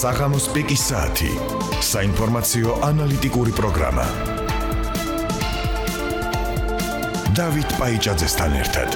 საღამოს პიკის საათი. საინფორმაციო ანალიტიკური პროგრამა. დავით პაიჭაძესთან ერთად.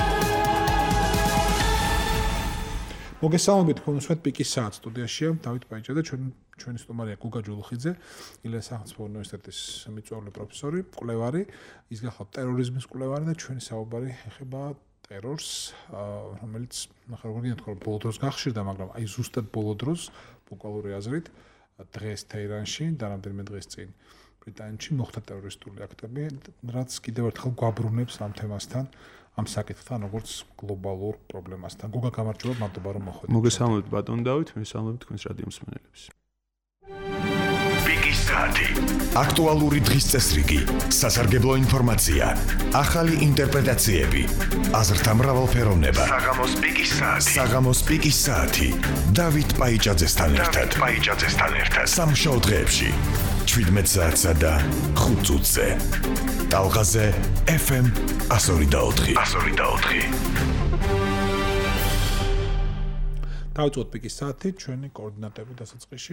მოგესალმებით, გქონდეთ პიკის საათი სტუდიაშია დავით პაიჭაძე, ჩვენი სტუმარია გუგა ჯულუხიძე, ილიას სახელმწიფო უნივერსიტეტის მიწვეული პროფესორი, მკვლევარი, ის გახლავთ ტერორიზმის მკვლევარი და ჩვენი საუბარი ეხება ტერორს, რომელიც ნახევარგონია თქო ბოლო დროს გახშირდა, მაგრამ აი ზუსტად ბოლო დროს ბუკალური აზრით დღეს თეირანში და რამდენიმე დღის წინ ბრიტანეთში მოხდა ტერორისტული აქტები, რაც კიდევ ერთხელ გვაბრუნებს ამ თემასთან, ამ საკითხთან, როგორც გლობალურ პრობლემასთან. გუგა გამარჯობა, მადლობა რომ მოხვედით. მოგესალმებით ბატონ დავით, მესალმებით თქვენს რადიო მსმენელებს. პიკის საათი. აქტუალური დღის წესრიგი, სასარგებლო ინფორმაცია, ახალი ინტერპრეტაციები, აზრთა მრავალფეროვნება. საღამოს პიკის საათი. დავით პაიჭაძესთან ერთად. სამშაბათ დღეებში 17 საათსა და 5 წუთზე. ტალღაზე FM 102.4. დავწოთ პიკის საათი, ჩვენი კოორდინატები დასაწყისში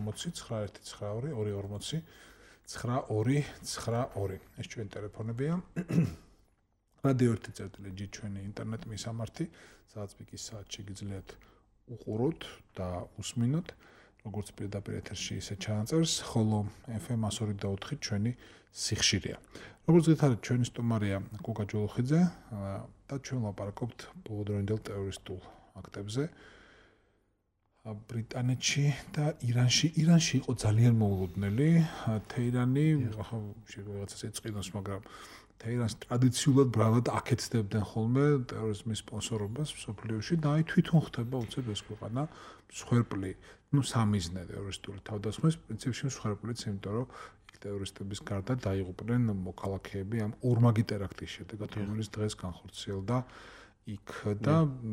240-19-20-92-92. ეს ჩვენი ტელეფონებია. რადიო 1.წერტილი ჩვენი ინტერნეტ მისამართი, სადაც პიკის საათი შეგიძლიათ უყუროთ და უსმინოთ, როგორც პირდაპირ ეთერში, ისე ჩანაწერს, ხოლო FM 102.4 ჩვენი სიხშირეა. როგორც გითხარით, ჩვენი სტუმარია გუგა ჯულუხიძე და ჩვენ ვლაპარაკობთ ბოლოდროინდელ ტერორისტულ აქტებზე. ბრიტანეთში და ირანში. ირანში იყო ძალიან მოულოდნელი. თეირანი, ახლა რაღაცას ეწყინოს, მაგრამ თეირანს ტრადიციულად ბრალად აკეთდებდნენ ხოლმე ტერორიზმის სპონსორობას მსოფლიოში და აი თვითონ ხდება უცებ ეს ქვეყანა მსხვერპლი, სამიზნე ტერორისტული თავდასხმის პრინციპში მსხვერპლიც, იმიტომ რომ ტერორისტების გარდა დაიღუპნენ მოქალაქეები ამ ორმაგი ტერაქტის შედეგად, რომელიც დღეს განხორციელდა იქ და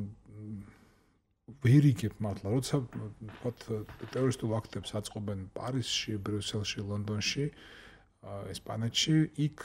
ვერ იგებ მართლა, როცა ვთქვათ ტერორისტულ აქტებს აწყობენ პარიზში, ბრიუსელში, ლონდონში, ესპანეთში, იქ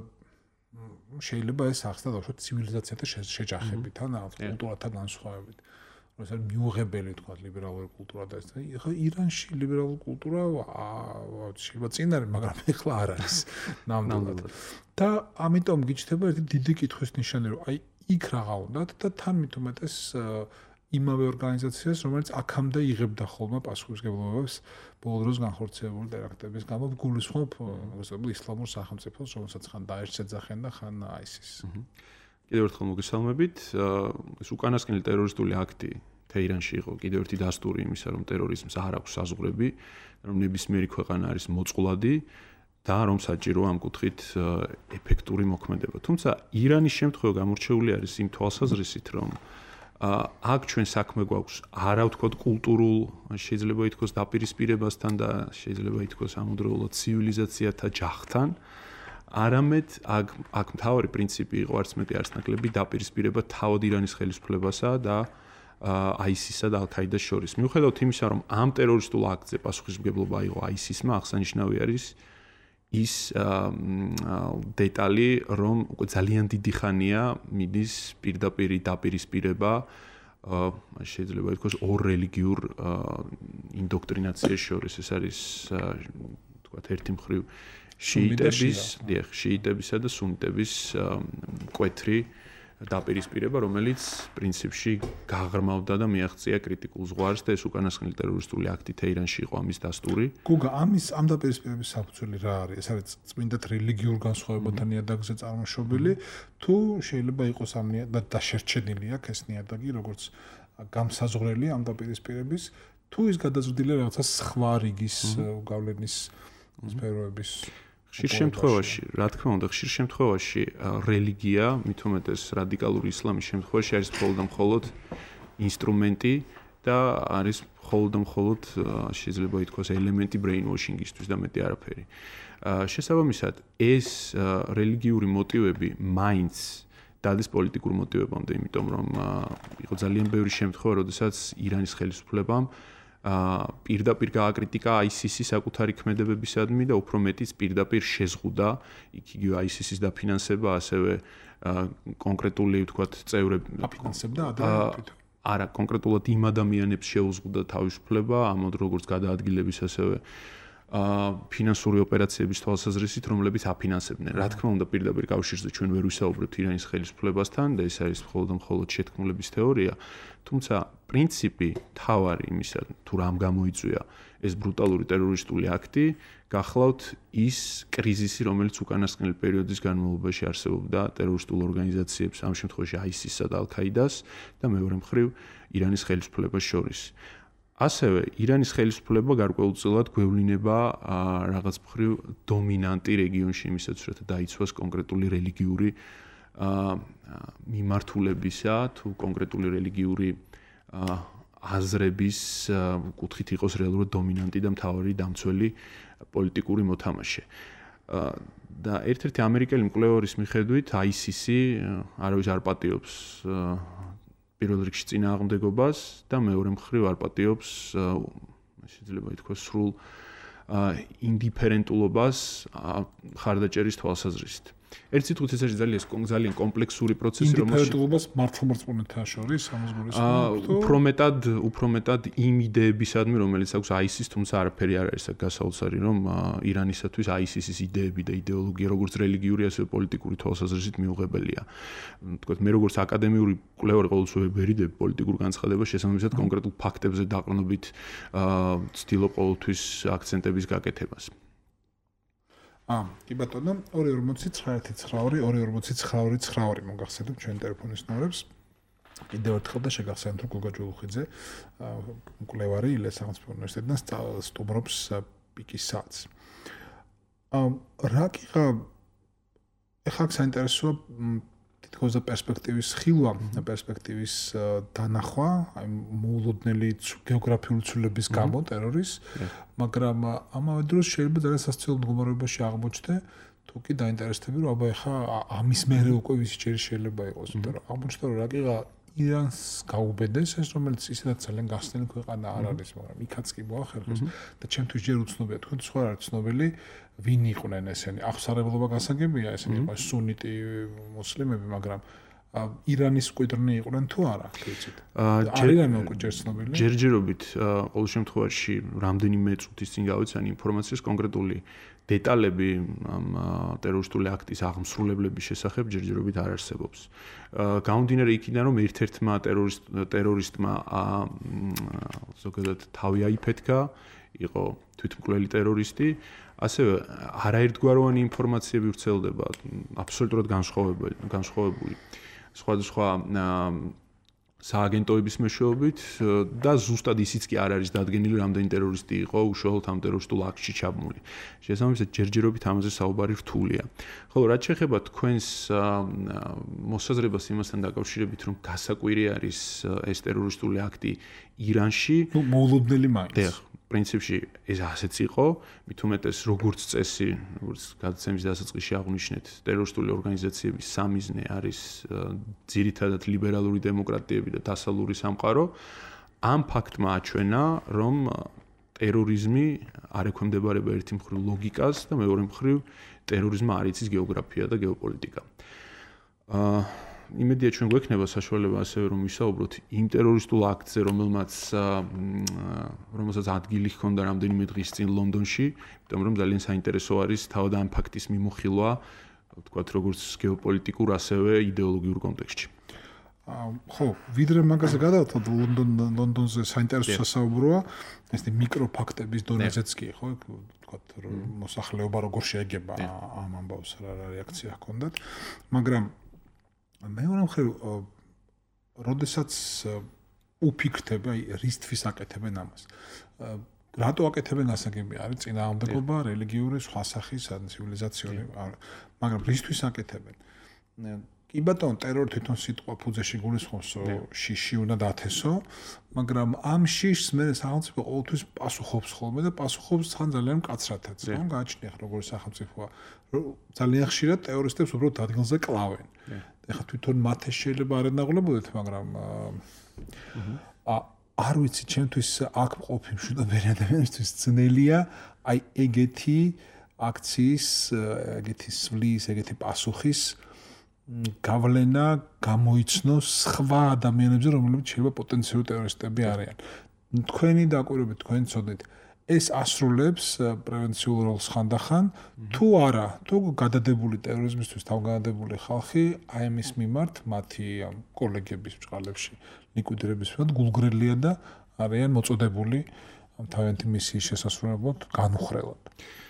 შეიძლება ეს ახსნა დავუშვათ ცივილიზაციათა შეჯახებით, ან კულტურათა განსხვავებით. როცა მიუღებელი თქვა ლიბერალური კულტურა და ეს. ეხლა ირანში ლიბერალური კულტურა შეიძლება წინ არის, მაგრამ ეხლა არ არის ნამდვილად. და ამიტომ გიჩნდება ერთი დიდი კითხვის ნიშანი, რომ აი იქ რაღა უნდათ და თან მით უმეტეს იმავე ორგანიზაციას, რომელიც აქამდე იღებდა ხოლმე პასუხისმგებლობას ბოლო დროს განხორციელებული ტერაქტების გამო, გულისხმობ ისლამურ სახელმწიფოს, რომელსაც ხან დაეშს ეძახენ და ხან ISIS. კიდევ ერთხელ მოგესალმებით. ეს უკანასკნელი ტერორისტული აქტი თეირანში იყო კიდევ ერთი დასტური იმისა, რომ ტერორიზმს არ აქვს საზღვრები, რომ ნებისმიერი ქვეყანა არის მოწყვლადი და რომ საჭიროა ამ კუთხით ეფექტური მოქმედება. თუმცა ირანის შემთხვევა გამორჩეული არის იმ თვალსაზრისით, რომ აქ ჩვენ საქმე გვაქვს არა ვთქვათ კულტურულ, შეიძლება ითქვას დაპირისპირებასთან და შეიძლება ითქვას ამავდროულად ცივილიზაციათა ჯახთან, არამედ აქ მთავარი პრინციპი იყო არც მეტი არც ნაკლები დაპირისპირება თავად ირანის ხელისუფლებასა და ISIS-სა და ალ-ქაიდას შორის. მიუხედავად იმისა, რომ ამ ტერორისტულ აქტზე პასუხისმგებლობა იყო ISIS-მა, აღსანიშნავი არის ის დეტალი, რომ უკვე ძალიან დიდი ხანია მიდის პირდაპირ დაპირისპირება, შეიძლება ითქვას ორ რელიგიურ ინდოქტრინაციაში შორის. ეს არის თქვათ ერთი მხრივ შიიტებისა და სუნიტების მკვეთრი დაპირისპირება, რომელიც პრინციპში გაღრმავდა და მიაღწია კრიტიკულ ზღვარს და ეს უკანასკნელი ტერორისტული აქტი თეირანში იყო ამის დასტური. გუგა, ამ დაპირისპირების საფუძველი რა არის? ეს არის წმინდად რელიგიურ განსხვავებათა ნიადაგზე წარმოშობილი, თუ შეიძლება იყოს ამ და შერჩენილი აქვს ეს ნიადაგი, როგორც გამსაზღვრელი ამ დაპირისპირების, თუ ის გადაზრდილია რაღაცა სხვა რიგის გავლენის სფეროების. ხშირ შემთხვევაში, რა თქმა უნდა, ხშირ შემთხვევაში რელიგია, მით უმეტეს რადიკალური ისლამის შემთხვევაში არის მხოლოდ ინსტრუმენტი და არის მხოლოდ შეიძლება ითქვას ელემენტი brainwashing-ისთვის და მეტი არაფერი. შესაბამისად, ეს რელიგიური მოტივები მაინც დადის პოლიტიკურ მოტივებამდე, იმიტომ რომ იყო ძალიან ბევრი შემთხვევა, როდესაც ირანის ხელისუფლებამ პირდაპირ გააკრიტიკა ISIS-ის საკუთარი ქმედებებისადმი და უფრო მეტიც პირდაპირ შეზღუდა იქ იგივე ISIS-ის დაფინანსება, ასევე კონკრეტული ვთქვათ წევრები აფინანსებდა ადამიანებს. არა კონკრეტულად იმ ადამიანებს შეუზღუდა თავისუფლება, ამოდ როგორც გადაადგილების ასევე ფინანსური ოპერაციების თვალსაზრისით, რომლებიც აფინანსებდნენ. რა თქმა უნდა, პირდაპირ კავშირზე ჩვენ ვერ ვისაუბრებთ ირანის ხელისუფლებასთან და ეს არის მხოლოდ შეთქმულების თეორია, თუმცა პრინციპი თავარი იმისა, თუ რამ გამოიწვია ეს ბრუტალური ტერორისტული აქტი, გახლავთ ის კრიზისი, რომელიც უკანასკნელი პერიოდის განმავლობაში არსებობდა ტერორისტულ ორგანიზაციებს, ამ შემთხვევაში ISIS-ს და Al-Qaeda-ს და მეორე მხრივ ირანის ხელისუფლებას შორის. ასევე ირანის ხელისუფლება გარკვეულწილად გვევლინება რაღაც მხრივ დომინანტი რეგიონში იმისათვის, რომ დაიცვას კონკრეტული რელიგიური მიმართულებისა თუ კონკრეტული რელიგიური აზრების კუთხით იყოს რეალურად დომინანტი და მთავარი დამცველი პოლიტიკური მოთამაშე. და ერთ-ერთი ამერიკელი მკვლევარის მიხედვით ISIS არავის არ პატიობს პირველ რიგში წინააღმდეგობას და მეორე მხრივ არ პატიობს შეიძლება ითქვას სრულ ინდიფერენტულობას მხარდაჭერის თვალსაზრისით. ერთ სიტყვით ეს არის ძალიან კომპლექსური პროცესი, რომელშიც ინდიფერენტულობას მართლმორწმუნეთა შორის ამას გულისხმობთ. უფრო მეტად იმ იდეებისადმი, რომელიც აქვს ISIS, თუმცა არაფერი არ არის გასაოცარი, რომ ირანისათვის ISIS-ის იდეები და იდეოლოგია როგორც რელიგიური, ასევე პოლიტიკური თვალსაზრისით მიუღებელია. თქვათ, მე როგორც აკადემიური მკვლევარი ყოველთვის ვერიდებ პოლიტიკურ განცხადებას, შესაბამისად კონკრეტულ ფაქტებზე დაყრდნობით ცდილობ ყოველთვის აქცენტების გაკეთებას. კი ბატონო 240-9-240-9 მოგახსენებთ ჩვენ ტელეფონის ნომრებს. კიდევ ერთხელ და შეგახსენებთ რომ გოგა ჯულუხიძე მკვლევარი ილეს სახელმწიფო უნივერსიტეტიდან სტუმრობს პიკის საათს. რა კიღა ეხლა საინტერესოა თითქოს და პერსპექტივის ხილვა, პერსპექტივის დანახვა, აი მოულოდნელი გეოგრაფიული ცვლილების გამო ტერორის, მაგრამ ამავე დროს შეიძლება ძალიან სასწაულ მდგომარეობაში აღმოჩნდე, თუ კი დაინტერესდები, რომ აბა ეხლა ამის მერე უკვე ვისი ჯერი შეიძლება იყოს, იმიტომ რომ აღმოჩნდა რომ რა კიღა ირანს გაუბედეს ეს, რომელიც ისედაც ძალიან გახსნილი ქვეყანა არ არის, მაგრამ იქაც კი მოახერხეს და ჩემთვის ჯერ უცნობია, თქვენ სხვა არ არის ცნობილი, ვინ იყვნენ ესენი. აღსარებლობა გასაგებია, ესენი იყო სუნიტი მუსლიმები, მაგრამ ირანის მკვიდრნი იყვნენ თუ არა, ვიცით? არიან უკვე ჯერ ცნობილი. ჯერჯერობით ყოველ შემთხვევაში რამდენიმე წუთის წინ გავიცანი ინფორმაციას კონკრეტული დეტალები ამ ტერორისტული აქტის აღმსრულებლების შესახებ ჯერჯერობით არ არსებობს. გამომდინარე იქიდან, რომ ერთ-ერთმა ტერორისტმა ზოგადად თავი აიფეთქა, იყო თვითმკვლელი ტერორისტი, ასევე არაერთგვაროვანი ინფორმაციები ვრცელდება, აბსოლუტურად განსხვავებული სხვადასხვა სააგენტოების მეშვეობით და ზუსტად ისიც კი არ არის დადგენილი, რამდენი ტერორისტი იყო უშუალოდ ამ ტერორისტულ აქტში ჩაბმული. შესაბამისად, ჯერჯერობით ამაზე საუბარი რთულია. ხოლო რაც შეეხება თქვენს მოსაზრებას იმასთან დაკავშირებით, რომ გასაკვირი არის ეს ტერორისტული აქტი ირანში, მოულოდნელი მაინც. პრინციპში ეს ასეც იყო, მით უმეტეს როგორც წესი, როგორც გადაცემის დასაწყისში აღვნიშნეთ, ტერორისტული ორგანიზაციების სამიზნე არის ძირითადად ლიბერალური დემოკრატიები და დასავლური სამყარო. ამ ფაქტმა აჩვენა, რომ ტერორიზმი არ ექვემდებარება ერთი მხრივ ლოგიკას და მეორე მხრივ ტერორიზმმა არ იცის გეოგრაფია და გეოპოლიტიკა. იმედია ჩვენ გვექნება საშუალება ასევე რომ ვისაუბროთ იმ ტერორისტულ აქტზე, რომელსაც ადგილი ჰქონდა რამდენიმე დღის წინ ლონდონში, იმიტომ რომ ძალიან საინტერესო არის თავად ამ ფაქტის მიმოხილვა, ვთქვათ, როგორც გეოპოლიტიკურ, ასევე იდეოლოგიურ კონტექსტში. ხო, ვიდრე მაგაზე გადავთვალოთ, ლონდონზე საინტერესო სასაუბროა, ესეთი მიკროფაქტების დონეზეც კი, ხო, ვთქვათ, მოსახლეობა როგორ შეეგება ამ ამბავს, რა რეაქცია ჰქონდათ, მაგრამ მეორე მხრივ, როდესაც უფიქრთები, აი რისთვის აკეთებენ ამას. რატო აკეთებენ ასაგები არის წინააღმდეგობა, რელიგიური, სხვა სახის, ცივილიზაციური, მაგრამ რისთვის აკეთებენ? კი ბატონო, ტერორი თვითონ სიტყვა ფუძეში გულისხმობს, შიში უნდა დათესო, მაგრამ ამ შიშს მე სახელმწიფო ყოველთვის პასუხობს ხოლმე და პასუხობს თან ძალიან მკაცრათაც, რომ გააჩნია როგორი სახელმწიფოა. ძალიან ხშირად ტერორისტებს უბრალოდ ადგილზე კლავენ. ეხლა თვითონ მათ შეიძლება არ ენაღლებოდეთ, მაგრამ არ ვიცი, ჩემთვის აქ მყოფი მშვიდობიანი ადამიანისთვის ძნელია აი ეგეთი აქციის, ეგეთი სვლის, ეგეთი პასუხის გავლენა გამოიცნოს სხვა ადამიანებზე, რომლებიც შეიძლება პოტენციური ტერორისტები არიან. თქვენი დაკვირვებით, თქვენ ცოდეთ, ეს ასრულებს პრევენციულ როლს ხანდახან, თუ არა, თუ გადადებული ტერორიზმისთვის თავგადადებული ხალხი აი ამის მიმართ მათი კოლეგების ბრძოლებში ლიკვიდირების მიმართ გულგრელია და არიან მოწოდებული თავიანთი მისიის შესასრულებლად განუხრელად.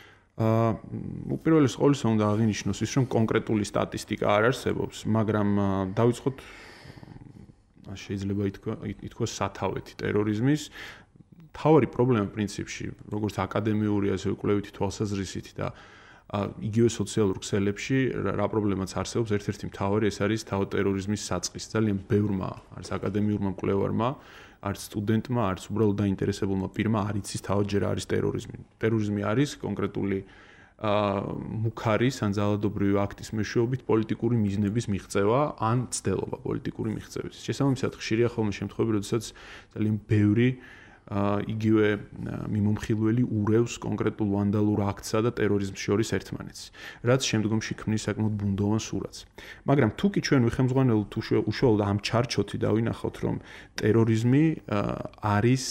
უპირველეს ყოვლისა უნდა აღინიშნოს ის, რომ კონკრეტული სტატისტიკა არ არსებობს, მაგრამ დავიწყოთ შეიძლება ითქვას სათავეთი ტერორიზმის. თავარი პრობლემა პრინციპში, როგორც აკადემიური, ასევე კვლევითი თვალსაზრისით და იგივე სოციალურ ქსელებში რა პრობლემაც არსებობს, ერთ-ერთი მთავარი ეს არის ტერორიზმის საწყისი. ძალიან ბევრმა არის აკადემიურმა მკვლევარმა, არც სტუდენტმა, არც უბრალოდ დაინტერესებულმა პირმა არ იცის თავად ჯერ არის ტერორიზმი. ტერორიზმი არის კონკრეტული მუქარის ან ძალადობრივი აქტის მეშვეობით პოლიტიკური მიზნების მიღწევა ან ცდელობა პოლიტიკური მიღწევის. შესაბამისად, ხშირია ხოლმე შემთხვევები, როდესაც ძალიან ბევრი იგივე მიმომხილველი ურევს კონკრეტულ ვანდალურ აქტსა და ტერორიზმს შორის ერთმანეთს, რაც შემდგომში ქმნის საკმაოდ ბუნდოვან სურათს. მაგრამ თუ კი ჩვენ ვიხემძღვანელოთ უშუალოდ ამ ჩარჩოთი დავინახოთ, რომ ტერორიზმი არის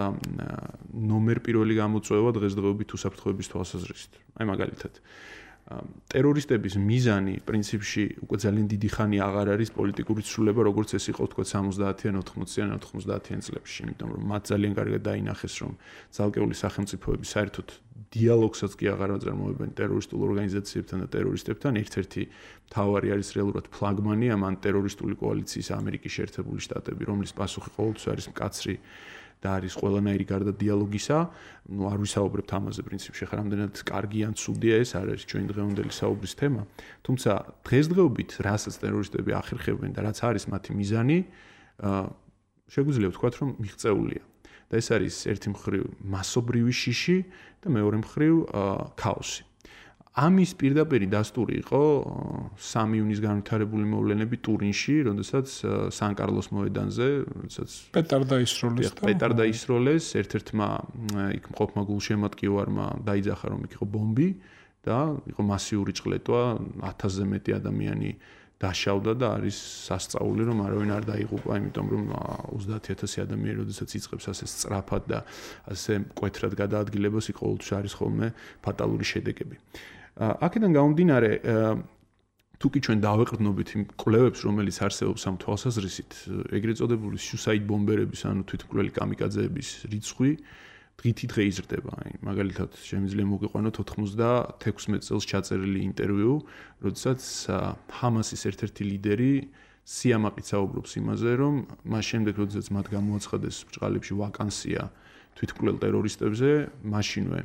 ნომერ პირველი გამოწვევა დღესდღეობით უსაფრთხოების თვალსაზრისით. აი მაგალითად ტერორისტების მიზანი პრინციპში უკვე ძალიან დიდი ხანი აღარ არის პოლიტიკური ცვლილება, როგორც ეს იყო თქვა 70-იან, 80-იან, 90-იან წლებში, იმიტომ რომ მათ ძალიან კარგად დაინახეს, რომ ძალკეული სახელმწიფოები საერთოდ დიალოგსაც კი აღარ აწარმოებენ ტერორისტულ ორგანიზაციებთან და ტერორისტებთან. ერთ-ერთი მთავარი არის რეალურად ფლაგმანი ამ ანტერორისტული კოალიციის ამერიკის შეერთებული შტატები, რომლის პასუხი ყოველთვის არის მკაცრი და არის ყველანაირი გარდა დიალოგისა. არ ვისაუბრებთ ამაზე პრინციპში, ხა რამდენად კარგი ან ცუდია ეს არ არის ჩვენი დღევანდელი საუბრის თემა. თუმცა დღესდღეობით რასაც ტერორისტები ახერხებენ და რაც არის მათი მიზანი, შეგვიძლია ვთქვათ, რომ მიღწეულია. და ეს არის ერთი მხრივ მასობრივი შიში და მეორე მხრივ ქაოსი. ამის პირდაპირი დასტური იყო 3 იუნის განვითარებული მოვლენები ტურინში, როდესაც სან-კარლოს მოედანზე, როდესაც პეტარდა ისროლეს, ერთ-ერთმა იქ მყოფმა გულშემატკივარმა დაიძახა, რომ იქ იყო ბომბი და იყო მასიური წყლეტვა, 1000-ზე მეტი ადამიანი დაშავდა და არის სასწაული, რომ არავინ არ დაიღუპა, იმიტომ რომ 30000 ადამიანი, როდესაც იწყებს ასე სწრაფად და ასე მკვეთრად გადაადგილებას, იქ ყოველთვის არის ხოლმე ფატალური შედეგები. აქედან გამომდინარე, თუ კი ჩვენ დავეყრდნობით იმ კვლევებს, რომელიც არსებობს ამ თვალსაზრისით, ეგრეთ წოდებული suicide bomberების, ანუ თვითმკვლელი კამიკაძეების რიცხვი დღითი დღე იზრდება. მაგალითად, შემიძლია მოგიყვანოთ 96 წელს ჩაწერილი ინტერვიუ, როდესაც ჰამასის ერთ-ერთი ლიდერი სიამაყით საუბრობს იმაზე, რომ მას შემდეგ, როდესაც მათ გამოაცხადეს ბრძოლებში ვაკანსია თვითმკვლელ ტერორისტებზე, მაშინვე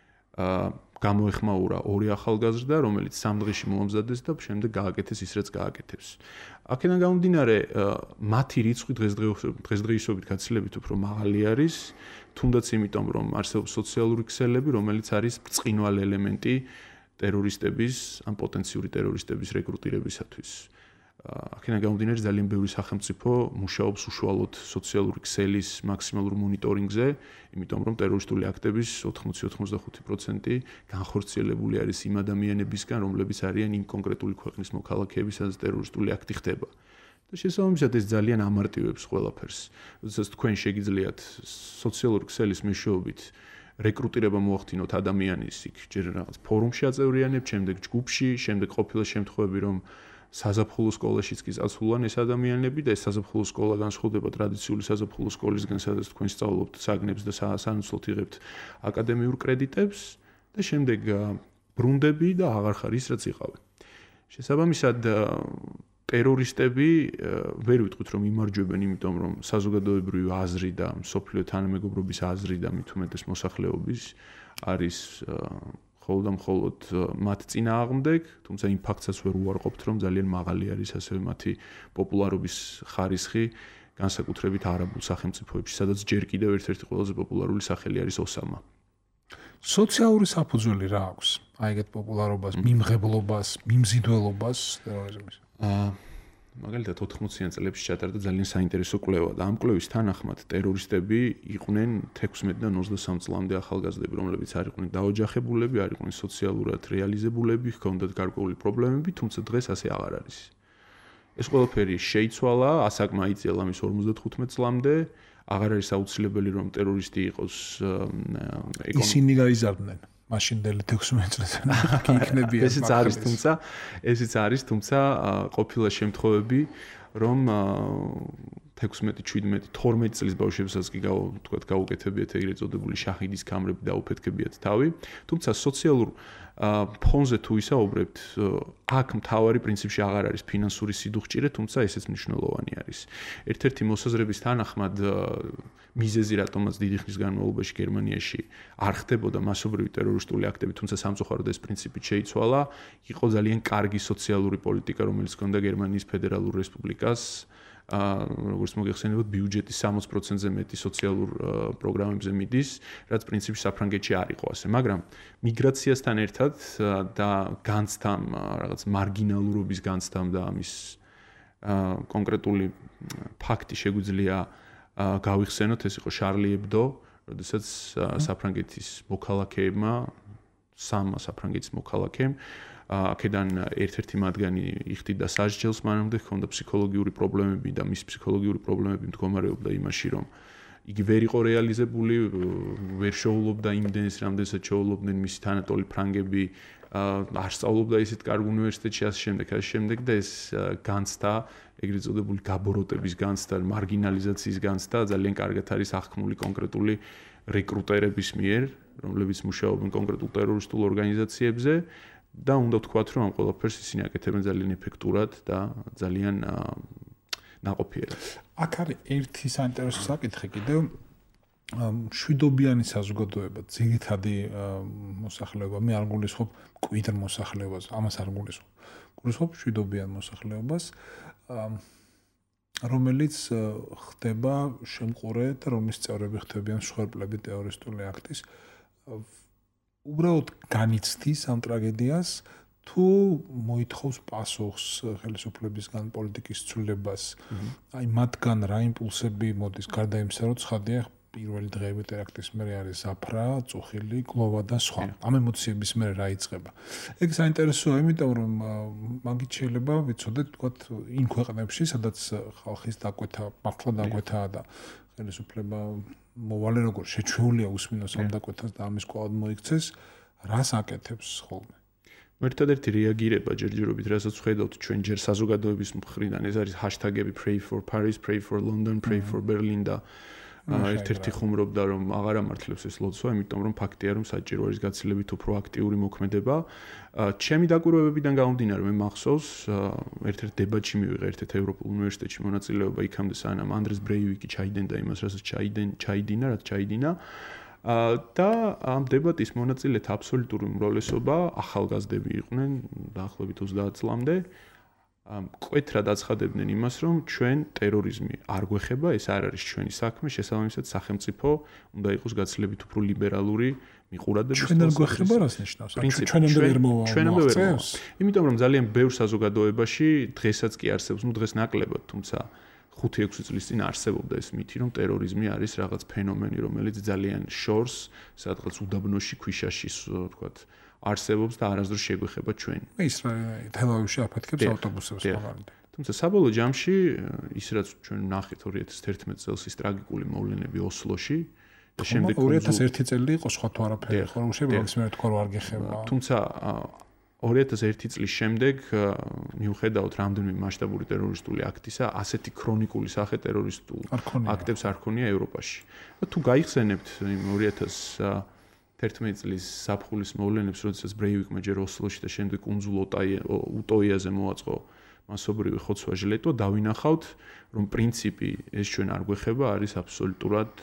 გამოეხმაურა 2 ახალგაზრდა, რომელიც 3 დღეში მოამზადეს და შემდეგ გააკეთეს ის, რაც გააკეთებს. აქედან გამომდინარე, მათი რიცხვი დღესდღეობით გაცილებით უფრო მაღალი არის, თუნდაც იმიტომ, რომ არსებობს სოციალური ქსელები, რომელიც არის ბრწყინვალე ელემენტი ტერორისტების ან პოტენციური ტერორისტების რეკრუტირებისათვის. აქედან გამომდინარე, ძალიან ბევრი სახელმწიფო მუშაობს უშუალოდ სოციალური ქსელის მაქსიმალურ მონიტორინგზე, იმიტომ რომ ტერორისტული აქტების 80-85% განხორციელებული არის იმ ადამიანებისგან, რომლებიც არიან იმ კონკრეტული ქვეყნის მოქალაქეები, სადაც ტერორისტული აქტი ხდება. და შესაბამისად ეს ძალიან ამარტივებს ყველაფერს. როდესაც თქვენ შეგიძლიათ სოციალური ქსელის მეშვეობით რეკრუტირება მოახდინოთ ადამიანის იქ ჯერ რაღაც ფორუმში აწევრიანებთ, შემდეგ ჯგუფში, შემდეგ ყოფილა შემთხვევები, რომ საზაფხულო სკოლაშიც კი წასულან ეს ადამიანები და ეს საზაფხულო სკოლა განსხვავდება ტრადიციული საზაფხულო სკოლისგან, სადაც თქვენ სწავლობთ საგნებს და სანაცვლოდ იღებთ აკადემიურ კრედიტებს და შემდეგ ბრუნდები და აღარ ხარ ის, რაც იყავი. შესაბამისად, ტერორისტები ვერ ვიტყვით, რომ იმარჯვებენ, იმიტომ რომ საზოგადოებრივი აზრი და მსოფლიო თანამეგობრობის აზრი და მით უმეტეს მოსახლეობის არის მხოლოდ მათ წინააღმდეგ, თუმცა იმ ფაქტსაც ვერ უარყოფთ, რომ ძალიან მაღალი არის ასევე მათი პოპულარობის ხარისხი, განსაკუთრებით არაბულ სახელმწიფოებში, სადაც ჯერ კიდევ ერთ-ერთი ყველაზე პოპულარული სახელი არის ოსამა. სოციალური საფუძველი რა აქვს? აი ეგეთ პოპულარობას, მიმღებლობას, მიმზიდველობას ტერორიზმის. მაგალითად 80-იან წლებში ჩატარდა ძალიან საინტერესო კვლევა და ამ კვლევის თანახმად ტერორისტები იყვნენ 16-დან 23 წლამდე ახალგაზრდები, რომლებიც არ იყვნენ დაოჯახებულები, არ იყვნენ სოციალურად რეალიზებულები, ჰქონდათ გარკვეული პრობლემები, თუმცა დღეს ასე აღარ არის. ეს ყველაფერი შეიცვალა, ასაკმაიწია ლამის 55 წლამდე, აღარ არის აუცილებელი რომ ტერორისტი იყოს ისინი გაიზარდნენ მაშინდელი 16 წელს კი იქნებიან ესეც არის, თუმცა ყოფილა შემთხვევები რომ 16, 17, 12 წლის ბავშვებსაც კი თქვათ გაუკეთებიათ ეგრეთ წოდებული შაჰიდის კამრები და უფეთქებიათ თავი. თუმცა სოციალურ ფონზე თუ ვისაუბრებთ, აქ მთავარი პრინციპში აღარ არის ფინანსური სიდუხჭირე, თუმცა ესეც მნიშვნელოვანი არის. ერთ-ერთი მოსაზრების თანახმად მიზეზი რატომაც დიდი ხნის განმავლობაში გერმანიაში არ ხდებოდა მასობრივი ტერორისტული აქტები, თუმცა სამწუხაროდ ეს პრინციპი შეიცვალა, იყო ძალიან კარგი სოციალური პოლიტიკა, რომელიც ჰქონდა გერმანიის ფედერალურ რესპუბლიკას. როგორც მოგეხსენებათ, ბიუჯეტის 60%-ზე მეტი სოციალურ პროგრამებზე მიდის, რაც პრინციპში საფრანგეთში არ იყო ასე, მაგრამ მიგრაციასთან ერთად და განცდამ, რაღაც მარგინალურობის განცდამ და ამის კონკრეტული ფაქტი შეგვიძლია გავიხსენოთ, ეს იყო შარლი ებდო, როდესაც საფრანგეთის მოქალაქეებმა, სამ საფრანგეთის მოქალაქემ აქედან ერთ-ერთი მათგანი იხდიდა სასჯელს, მანამდე ჰქონდა ფსიქოლოგიური პრობლემები და მის ფსიქოლოგიური პრობლემები მდგომარეობდა იმაში, რომ იგი ვერ იყო რეალიზებული, ვერ შეუძლობდა იმდენს, რამდენსაც შეუძლებდნენ მისი თანატოლი ფრანგები, არ სწავლობდა ისეთ კარგ უნივერსიტეტში, ასე შემდეგ და ეს განცდა, ეგრეთ წოდებული გაბოროტების განცდა, მარგინალიზაციის განცდა ძალიან კარგად არის აღქმული კონკრეტული რეკრუტერების მიერ, რომლებიც მუშაობენ კონკრეტულ ტერორისტულ ორგანიზაციებზე. და უნდა ვთქვათ, რომ ამ ყველაფერს ისინი აკეთებენ ძალიან ეფექტურად და ძალიან ნაყოფიერად. აქ არის ერთი საინტერესო საკითხი კიდევ მშვიდობიანი საზოგადოება, ძირითადი მოსახლეობა, მე არ გულისხმობ მკვიდრ მოსახლეობას, ამას არ გულისხმობ. გულისხმობ მშვიდობიან მოსახლეობას, რომელიც ხდება შემყურე და რომლის წევრები ხდებიან მსხვერპლები ტერორისტული აქტის. უბრალოდ განიცდის ამ ტრაგედიას თუ მოითხოვს პასუხს ხელისუფლებისგან პოლიტიკის ცვლილებას. აი მათგან რა იმპულსები მოდის გარდა იმისა, რომ ცხადია პირველი დღეები ტერაქტის მერე არის ზაფრა, წუხილი, გლოვა და სხვა. ამ ემოციების მერე რა იწყება. ეგ საინტერესოა, იმიტომ რომ მაგით შეიძლება ვიცოდეთ, თქვათ, იმ ქვეყნებში, სადაც ხალხის დაკვეთა, მართლა დაკვეთა და ხელისუფლება მოვალე როგორ შეჩვეულია უსმინოს ამ დაკვეთას და ამის კვლავ მოიქცეს, რას აკეთებს ხოლმე? ერთადერთი რეაგირება ჯერჯერობით, რასაც ვხედავთ ჩვენ ჯერ საზოგადოების მხრიდან, ეს არის ჰაშტაგები Pray for Paris, Pray for London, Pray for Berlin და ერთ-ერთი ხუმრობდა, რომ აღარ ამართლებს ეს ლოცვა, იმიტომ რომ ფაქტია, რომ საჭირო არის გაცილებით უფრო აქტიური მოქმედება. ჩემი დაკვირვებებიდან გამომდინარე, მე მახსოვს, ერთ-ერთ დებატში მივიღე ერთ-ერთ ევროპულ უნივერსიტეტში მონაწილეობა, იქამდე სანამ ანდრეს ბრეივიკი ჩაიდენდა იმას, რასაც ჩაიდინა. და ამ დებატის მონაწილეთა აბსოლუტური უმრავლესობა ახალგაზრდები იყვნენ, დაახლოებით 30 წლამდე. მკვეთრად აცხადებდნენ იმას, რომ ჩვენ ტერორიზმი არ გვეხება, ეს არ არის ჩვენი საქმე, შესაბამისად სახელმწიფო უნდა იყოს გაცილებით უფრო ლიბერალური მიყურადების. ჩვენ არ გვეხება რას ნიშნავს? ჩვენამდე ვერ მოვაწევს. იმიტომ რომ ძალიან ბევრ საზოგადოებაში დღესაც კი არსებობს, დღეს ნაკლებად, თუმცა 5-6 წლის წინ არსებობდა ეს მითი, რომ ტერორიზმი არის რაღაც ფენომენი, რომელიც ძალიან შორს, სადღაც უდაბნოში, ქვიშაში, ვთქვათ, არსებობს და არასდროს შეგვეხება ჩვენ. ის თელ-ავივში აფეთქებს ავტობუსებს მაგალითად. თუმცა საბოლოო ჯამში ის რაც ჩვენ ვნახეთ 2011 წელს ის ტრაგიკული მოვლენები ოსლოში და შემდეგ 2001 წელი იყო სხვა თუ არაფერი, ხო, შეიძლება ის მე თქვა რომ არ გეხება. თუმცა 2001 წლის შემდეგ მიუხედავად რამდენიმე მასშტაბური ტერორისტული აქტისა, ასეთი ქრონიკული სახე ტერორისტულ აქტებს არ ქონია ევროპაში. და თუ გაიხსენებთ იმ 2011 წლის საფხულის მოვლენებს, როდესაც ბრეივიკმა ჯერ ოსლოში და შემდეგ კუნძულ უტოიაზე მოაწყო მასობრივი ხოცვა ჟლეტვა, დავინახავთ, რომ პრინციპი ეს ჩვენ არ გვეხება, არის აბსოლუტურად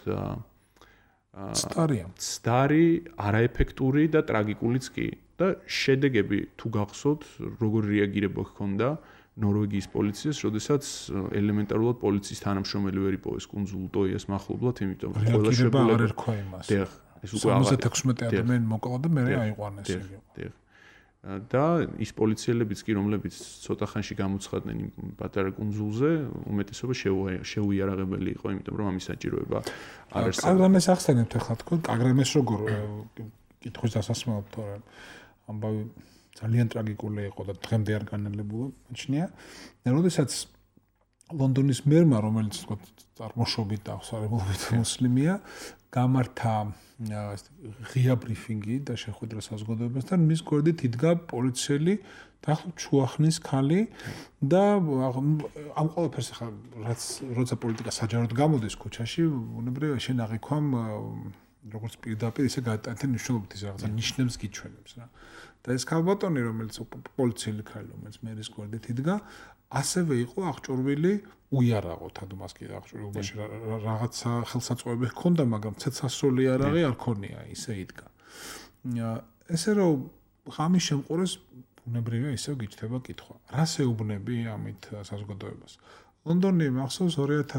ცდარი, არაეფექტური და ტრაგიკულიც კი. და შედეგები თუ გახსოვთ, როგორი რეაგირება ჰქონდა ნორვეგიის პოლიციას, როდესაც ელემენტარულად პოლიციის თანამშრომელი ვერ იპოვეს კუნძულ უტოიას მახლობლად, იმიტომ რომ ყველა შეფულება არ ერქვა იმას. ეს უკვე 76 ადამიანი მოკლა და მე აიყვანეს იგი. და ის პოლიციელებიც კი, რომლებიც ცოტა ხანში გამოცხადდნენ იმ პატარა კუნძულზე, უმეტესობა შეუიარაღებელი იყო, იმიტომ რომ ამის საჭიროება არ არსებობდა. კაგრამეს ახსენებთ ახლა თქო, კაგრამეს როგორ კითხვის დასასრულებლად თორემ ამბავი ძალიან ტრაგიკული იყო და დღემდე არ განალებულა მიჩნია. და როდესაც ლონდონის მერმა, რომელიც თქო წარმოშობით და აღსარებლობით მუსლიმია, გამართა ღია ბრიფინგი და შეხვედრა საზოგადოებასთან, მის გვერდით იდგა პოლიციელი და ჩუახნის ხალი და ამ ყველაფერს ახლა რაც როცა პოლიტიკა საჯაროდ გამოდის ქუჩაში, უნებრივია შენ აღიქვამ როგორც პირდაპირ ისე გადატანთან მნიშვნელობით ის რაღაცა ნიშნებს გიჩვენებს რა. და ეს ქალბატონი, რომელიც პოლიციელი ხალი, რომელიც მერის გვერდით იდგა, ასევე იყო აღჭურვილი უიარაღოთ, ანუ მას კიდე აღჭურვილობაში რაღაცა ხელსაწყოები ჰქონდა, მაგრამ ცეცხლსროლი იარაღი არ ქონია, ისე იდგა. ესე რომ ღამის შემყურეს უნებრივია ისევ გიჩნდება კითხვა. რას ეუბნები ამით საზოგადოებას? ლონდონი მახსოვს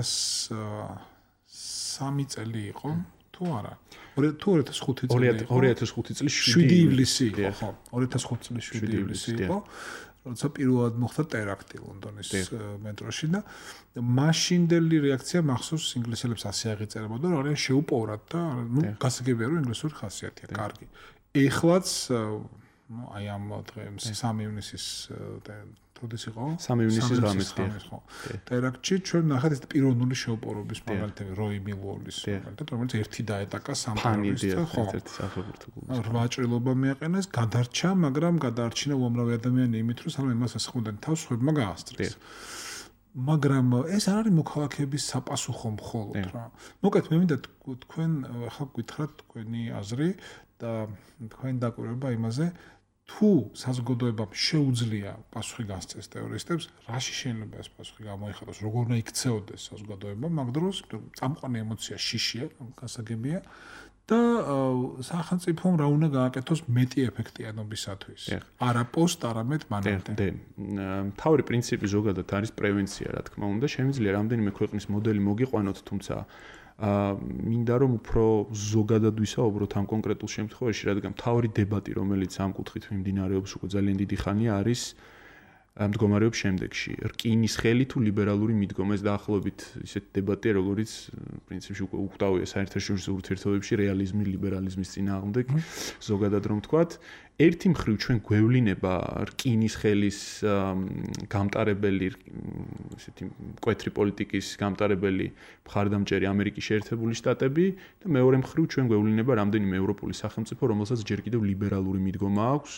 2003 წელი იყო, თუ არა? 2005 წელი იყო. 2005 წლის 7 ივლისი იყო, ხო? 2005 წლის 7 ივლისი იყო. როცა პირველად მოხდა ტერაქტი ლონდონის მეტროში და მაშინდელი რეაქცია მახსოვს ინგლისელებს ასე აღიწერებოდა, რომ არიან შეუპოვრად და გასაგებია რომ ინგლისური ხასიათია, კარგი. ეხლაც აი ამ დღეს 3 ივნისის თოდის იყო? 3 ივნისის ღამეს ხო. ტერაქტში ჩვენ ნახეთ ეს პიროვნული შეუპოვრობის მაგალითები, როი მილუოლის მაგალითად, რომელიც ერთი დაეტაკა სამყაროსთან, ხო. ერთ სახელმწიფო. რვაჭრილობა მიაყენეს, გადარჩა, მაგრამ გადაარჩინა უამრავი ადამიანი იმით, რომ სანამ იმას ასხმოდნენ თავს, ხებმა გაასწრეს. მაგრამ ეს არ არის მოქალაქეების საპასუხო მხოლოდ რა. მოკეთ მე მინდა თქვენ ახლა გითხრათ თქვენი აზრი და თქვენ დაკვირვება იმაზე თუ საზოგადოებამ შეუძლია პასუხი გასცეს ტერორისტებს, რაში შეიძლება ეს პასუხი გამოიხადოს, როგორ უნდა იქცეოდეს საზოგადოება, მაგ დროს წამყვანი ემოცია შიშია, გასაგებია და სახელმწიფომ რა უნდა გააკეთოს მეტი ეფექტიანობისათვის. არა პოსტ, არამედ მანამდე. მთავარი პრინციპი ზოგადად არის პრევენცია, რა თქმა უნდა, შემიძლია რამდენიმე ქვეყნის მოდელი მოგიყვანოთ, თუმცა მინდა რომ უფრო ზოგადად ვისაუბროთ ამ კონკრეტულ შემთხვევაში, რადგან მთავარი დებატი, რომელიც ამ კუთხით მიმდინარეობს უკვე ძალიან დიდი ხანია, არის მდგომარეობს შემდეგში. რკინის ხელი თუ ლიბერალური მიდგომა, ეს დაახლოებით ისეთ დებატია, როგორც პრინციპში უკვე უკვდავია საერთაშორისო ურთიერთობებში რეალიზმი, ლიბერალიზმის წინააღმდეგ, ზოგადად რომ ვთქვათ. ერთი მხრივ ჩვენ გვევლინება რკინის ხელის გამტარებელი ესეთი მკვეთრი პოლიტიკის გამტარებელი მხარდამჭერი ამერიკის შეერთებული შტატები და მეორე მხრივ ჩვენ გვევლინება რამდენიმე ევროპული სახელმწიფო, რომელსაც ჯერ კიდევ ლიბერალური მიდგომა აქვს.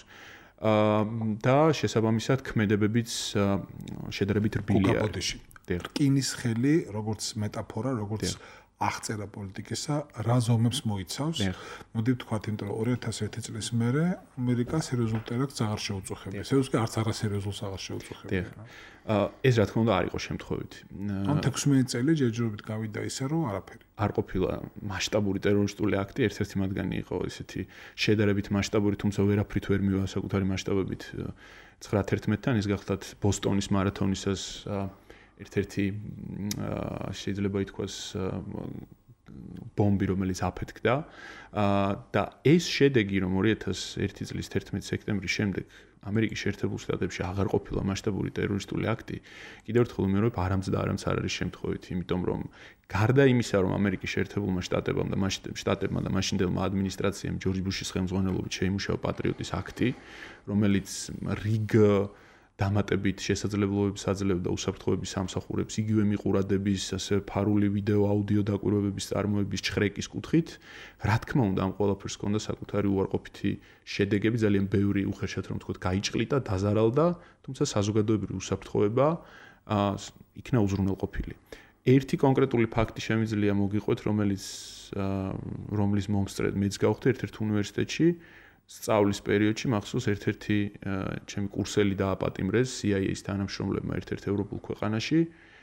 და შესაბამისად ქმედებებიც შედარებით რბილია. რკინის ხელი, როგორც მეტაფორა, როგორც აღწერა პოლიტიკისა, რა ზომებს მოიცავს. მოდი ვთქვათ, იმიტომ რომ 2001 წლის მერე ამერიკა სერიოზულ ტერაქტს აღარ შეუწუხებია. სერიოზულად არც არასერიოზულს აღარ შეუწუხებია. ეს რა თქმა უნდა არ იყო შემთხვევით. ამ 16 წელი ჯერჯერობით გავიდა ისე, რომ არაფერი. არ ყოფილა მასშტაბური ტერორისტული აქტი, ერთ-ერთი მათგანი იყო ესეთი შედარებით მასშტაბური, თუმცა ვერაფრით ვერ მივა საკუთარი მასშტაბებით 9-11-თან, ეს გახლდათ ბოსტონის მარათონისას ერთ-ერთი შეიძლება ითქვას ბომბი, რომელიც აფეთქდა და ეს შედეგი, რომ 2001 წლის 11 სექტემბრის შემდეგ ამერიკის შეერთებულ შტატებში აღარ ყოფილა მასშტაბური ტერორისტული აქტი, კიდევ ერთხელ ვიმეორებ, არამც და არამც არ არის შემთხვევით, იმიტომ რომ გარდა იმისა, რომ ამერიკის შეერთებულმა შტატებმა და მაშინდელმა ადმინისტრაციამ ჯორჯ ბუშის ხელმძღვანელობით შეიმუშავა პატრიოტის აქტი, რომელიც რიგ დამატებით შესაძლებლობებს აძლევდა უსაფრთხოების სამსახურებს იგივე მიყურადების, ასე ფარული ვიდეო, აუდიო დაკვირვებების წარმოების ჩხრეკის კუთხით, რა თქმა უნდა, ამ ყველაფერს ჰქონდა საკუთარი უარყოფითი შედეგები, ძალიან ბევრი უხერხად რომ ვთქვათ, გაიჭყლიტა, დაზარალდა, თუმცა საზოგადოებრივი უსაფრთხოება იქნა უზრუნველყოფილი. ერთი კონკრეტული ფაქტი შემიძლია მოგიყვეთ, რომლის მომსწრედ მეც გავხდი ერთ-ერთ უნივერსიტეტში, სწავლის პერიოდში მახსოვს ერთ-ერთი ჩემი კურსელი დააპატიმრეს CIA-ის თანამშრომლებმა ერთ-ერთ ევროპულ ქვეყანაში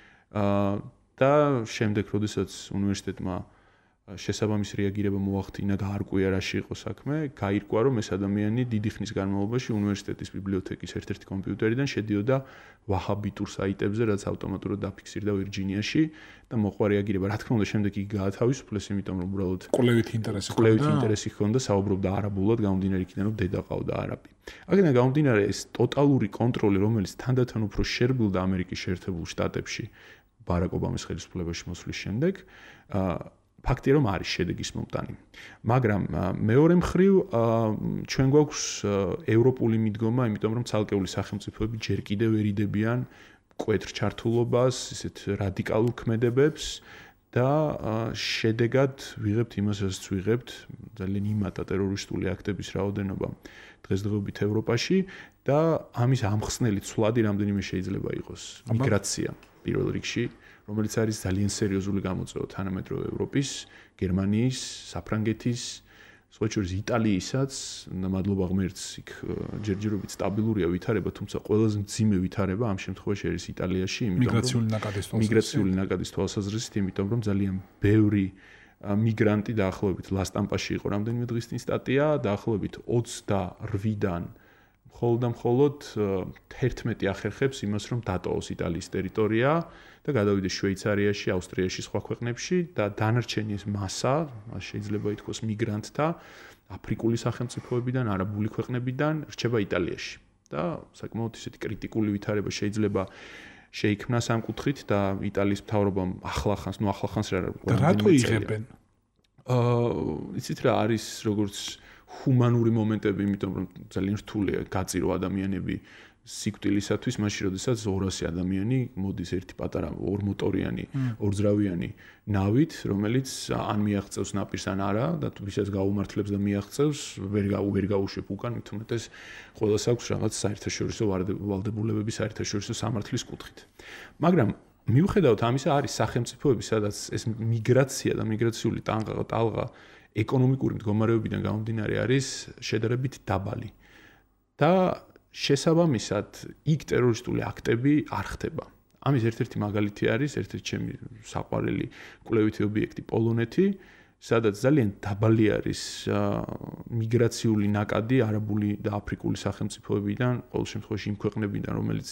და შემდეგ, როდესაც უნივერსიტეტმა შესაბამის რეაგირება მოახდინა, გაარკვია რაში იყო საქმე, გაირკვა, რომ ეს ადამიანი დიდი ხნის განმავლობაში უნივერსიტეტის ბიბლიოთეკის ერთ-ერთი კომპიუტერიდან შედიოდა ვაჰაბიტურ საიტებზე, რაც ავტომატურად დაფიქსირდა ვირჯინიაში და მოყვა რეაგირება. რა თქმა უნდა, შემდეგ იგი გაათავისუფლეს, იმიტომ რომ უბრალოდ კვლევით ინტერესი ჰქონდა, საუბრობდა არაბულად, გამომდინარე იქიდან, რომ დედა ყავდა არაბი. აქედან გამომდინარე, ეს ტოტალური კონტროლი, რომელიც თანდათან უფრო შერბილდა ამერიკის შეერთებულ შტატებში ბარაკ ობამის ხელისუფლებაში მოსვლის შემდეგ, ფაქტია რომ არის შედეგის მომტანი. მაგრამ მეორე მხრივ ჩვენ გვაქვს ევროპული მიდგომა, იმიტომ რომ ცალკეული სახელმწიფოები ჯერ კიდევ ერიდებიან მკვეთრ ჩართულობას, ისეთ რადიკალურ ქმედებებს და შედეგად ვიღებთ იმას, რასაც ვიღებთ, ძალიან იმატა ტერორისტული აქტების რაოდენობა დღესდღეობით ევროპაში და ამის ამხსნელი ცვლადი რამდენიმე შეიძლება იყოს მიგრაცია პირველ რიგში, რომელიც არის ძალიან სერიოზული გამოწვევა თანამედროვე ევროპის, გერმანიის, საფრანგეთის, სხვა შორის იტალიისაც, მადლობა ღმერთს, იქ ჯერჯერობით სტაბილურია ვითარება, თუმცა ყველაზე მძიმე ვითარება ამ შემთხვევაში არის იტალიაში, მიგრაციული ნაკადის თვალსაზრისით, იმიტომ რომ ძალიან ბევრი მიგრანტი დაახლოებით ლასტამპაში იყო რამდენიმე დღის წინ სტატია, დაახლოებით 28-დან მხოლოდ 11 ახერხებს იმას, რომ დატოვოს იტალიის ტერიტორია და გადავიდეს შვეიცარიაში, ავსტრიაში, სხვა ქვეყნებში და დანარჩენი ეს მასა, შეიძლება ითქვას მიგრანტთა აფრიკული სახელმწიფოებიდან, არაბული ქვეყნებიდან რჩება იტალიაში. და საკმაოდ ისეთი კრიტიკული ვითარება შეიძლება შეიქმნა ამ კუთხით და იტალიის მთავრობამ ახლახანს რა რატო იღებენ? იცით რა არის როგორც ჰუმანური მომენტები, იმიტომ რომ ძალიან რთულია გაწირო ადამიანები სიკვდილისათვის, მაშინ როდესაც 200 ადამიანი მოდის ერთი პატარა ორმოტორიანი, ორძრავიანი ნავით, რომელიც ან მიაღწევს ნაპირს ან არა და თუ ვისაც გაუმართლებს და მიაღწევს, ვერ გაუშვებ უკან, მithumetes ყველას აქვს რაღაც საერთაშორისო ვალდებულებების საერთაშორისო სამართლის კუთხით. მაგრამ მიუხედავად ამისა არის სახელმწიფოები, სადაც ეს მიგრაცია და მიგრაციული ტალღა ეკონომიკური მდგომარეობიდან გამომდინარე არის შედარებით დაბალი. და შესაბამისად, იქ ტერორისტული აქტები არ ხდება. ამის ერთ-ერთი მაგალითი არის ერთ-ერთი ჩემი საყვარელი კვლევითი ობიექტი პოლონეთი, სადაც ძალიან დაბალი არის მიგრაციული ნაკადი არაბული და აფრიკული სახელმწიფოებიდან, ყოველ შემთხვევაში იმ ქვეყნებიდან, რომელიც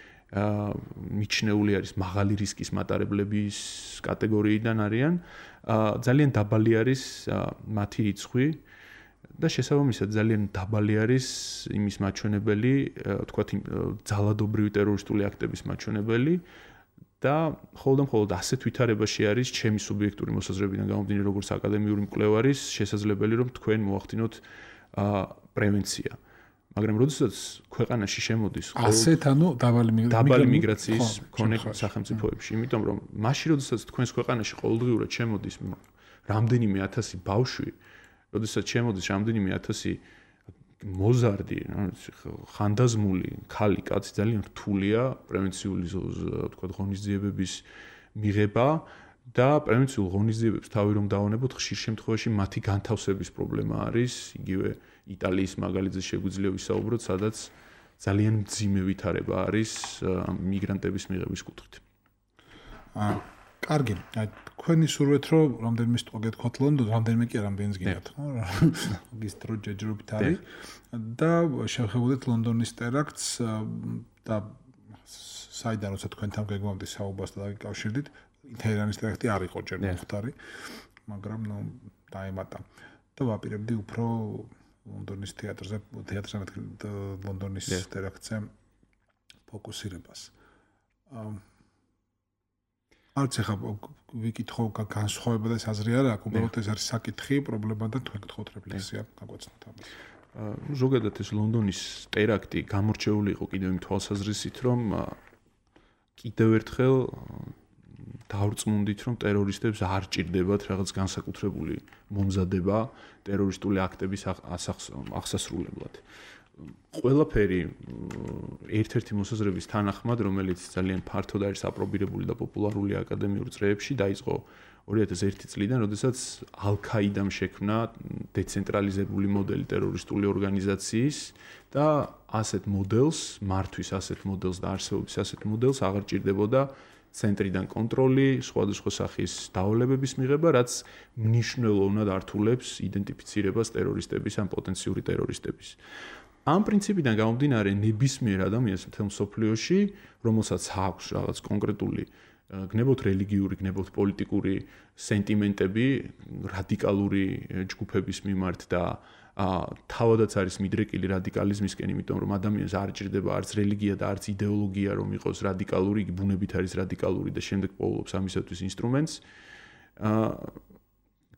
მიჩნეული არის მაღალი რისკის მატარებლების კატეგორიიდან არიან, ძალიან დაბალი არის მათი რიცხვი და შესაბამისად ძალიან დაბალი არის იმის მაჩვენებელი, თქვათ ძალადობრივი ტერორისტული აქტების მაჩვენებელი და მხოლოდ ასეთ ვითარებაში არის ჩემი სუბიექტური მოსაზრებიდან გამომდინარე, როგორც აკადემიური მკვლევარის შესაძლებელი რომ თქვენ მოახდინოთ პრევენცია. მაგრამ როდესაც ქვეყანაში შემოდის ასეთ დაბალი მიგრაციის მქონე სახელმწიფოებში, იმიტომ რომ მაშინ როდესაც თქვენს ქვეყანაში ყოველდღიურად შემოდის რამდენიმე ათასი ბავშვი, როდესაც შემოდის რამდენიმე ათასი მოზარდი, ხანდაზმული ქალი, კაცი ძალიან რთულია პრევენციული თქვათ ღონისძიებების მიღება და პრევენციულ ღონისძიებებს თავი რომ დავანებოთ, ხშირ შემთხვევაში მათი განთავსების პრობლემა არის, იგივე იტალიის მაგალითზე შეგვიძლია ვისაუბროთ, სადაც ძალიან მძიმე ვითარება არის მიგრანტების მიღების კუთხით. კარგი, თქვენი სურვით რომ რამდენიმე სტუა გეთქვათ ლონდონს, რამდენიმე კი რამდენიც გინდათ, ხო? ის დრო ჯერჯერობით არის და შევხედოთ ლონდონის ტერაქტს და საიდან როცა თქვენთან გეგმავდი საუბარს და დაგიკავშირდით, თეირანის ტერაქტი არ იყო ჯერ მომხდარი, მაგრამ დაემატა და ვაპირებდი უფრო ლონდონის თეატრზე ლონდონის ტერაქტზე ფოკუსირებას. არც ახლა ვიკითხო განსხვავება და ეს აზრი არა აქვს, უბრალოდ ეს არის საკითხი, პრობლემა და თქვენ გთხოვთ რეფლექსია გაგვაცნოთ ამას. ზოგადად ეს ლონდონის ტერაქტი გამორჩეული იყო კიდევ იმ თვალსაზრისით, რომ კიდევ ერთხელ დავრწმუნდით, რომ ტერორისტებს არ ჭირდებათ რაღაც განსაკუთრებული მომზადება ტერორისტული აქტების აღსასრულებლად. ყველაფერი ერთ-ერთი მოსაზრების თანახმად, რომელიც ძალიან ფართოდ არის აპრობირებული და პოპულარული აკადემიურ წრეებში, დაიწყო 2001 წლიდან, როდესაც ალ-ქაიდამ შექმნა დეცენტრალიზებული მოდელი ტერორისტული ორგანიზაციის და ასეთ მოდელს, მართვის ასეთ მოდელს და არსებობის ასეთ მოდელს აღარ ჭირდებოდა ცენტრიდან კონტროლი, სხვადასხვა სახის დავალებების მიღება, რაც მნიშვნელოვნად ართულებს იდენტიფიცირებას ტერორისტების ან პოტენციური ტერორისტების. ამ პრინციპიდან გამომდინარე, ნებისმიერ ადამიანს მთელ მსოფლიოში, რომელსაც აქვს რაღაც კონკრეტული გნებოთ რელიგიური, გნებოთ პოლიტიკური სენტიმენტები რადიკალური ჯგუფების მიმართ და თავადაც არის მიდრეკილი რადიკალიზმისკენ, იმიტომ რომ ადამიანს არ ჭირდება არც რელიგია და არც იდეოლოგია, რომ იყოს რადიკალური, იგი ბუნებით არის რადიკალური და შემდეგ პოულობს ამისათვის ინსტრუმენტს.